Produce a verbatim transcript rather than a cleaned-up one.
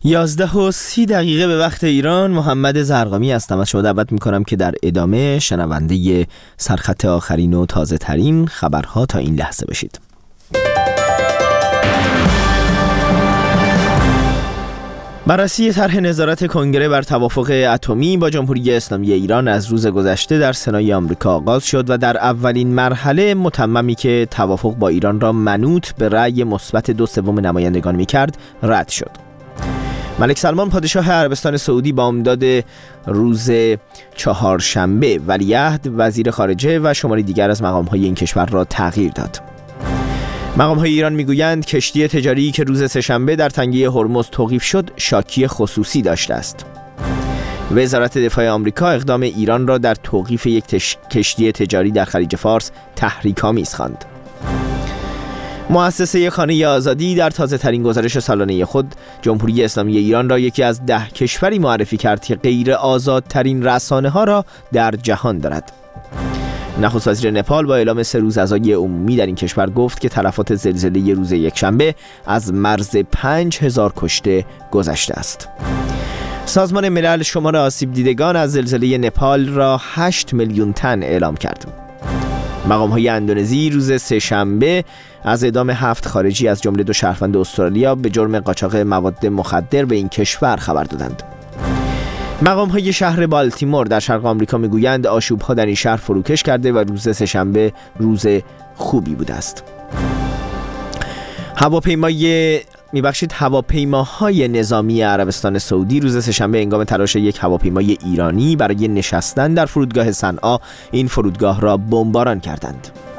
یازده و سی دقیقه به وقت ایران. محمد زرقامی هستم. از شما دعوت میکنم که در ادامه شنونده سرخط آخرین و تازه ترین خبرها تا این لحظه بشید. بررسی طرح نظارت کنگره بر توافق اتمی با جمهوری اسلامی ایران از روز گذشته در سنای آمریکا آغاز شد و در اولین مرحله متممی که توافق با ایران را منوط به رأی مثبت دو سوم نمایندگان می‌کرد رد شد. ملک سلمان پادشاه عربستان سعودی با امداد روز چهارشنبه ولیعهد، وزیر خارجه و شماری دیگر از مقام‌های این کشور را تغییر داد. مقام‌های ایران میگویند کشتی تجاری که روز سه‌شنبه در تنگه هرمز توقیف شد شاکی خصوصی داشته است. وزارت دفاع آمریکا اقدام ایران را در توقیف یک تش... کشتی تجاری در خلیج فارس تحریک‌آمیز خواند. مؤسسه خانه آزادی در تازه ترین گزارش سالانه خود جمهوری اسلامی ایران را یکی از ده کشوری معرفی کرد که غیر آزادترین رسانه‌ها را در جهان دارد. نخست وزیر نپال با اعلام سه روز عزای عمومی در این کشور گفت که تلفات زلزله روز یکشنبه از مرز پنج هزار کشته گذشته است. سازمان ملل شمار آسیب دیدگان از زلزله نپال را هشت میلیون تن اعلام کرد. مقام‌های اندونزی روز سه‌شنبه از اعدام هفت خارجی از جمله دو شهروند استرالیا به جرم قاچاق مواد مخدر به این کشور خبر دادند. مقام‌های شهر بالتیمور در شرق آمریکا میگویند آشوب‌ها در این شهر فروکش کرده و روز سه‌شنبه روز خوبی بوده است. هواپیمای میبخشید هواپیماهای نظامی عربستان سعودی روز سه‌شنبه هنگام تلاش یک هواپیمای ایرانی برای نشستن در فرودگاه صنعا این فرودگاه را بمباران کردند.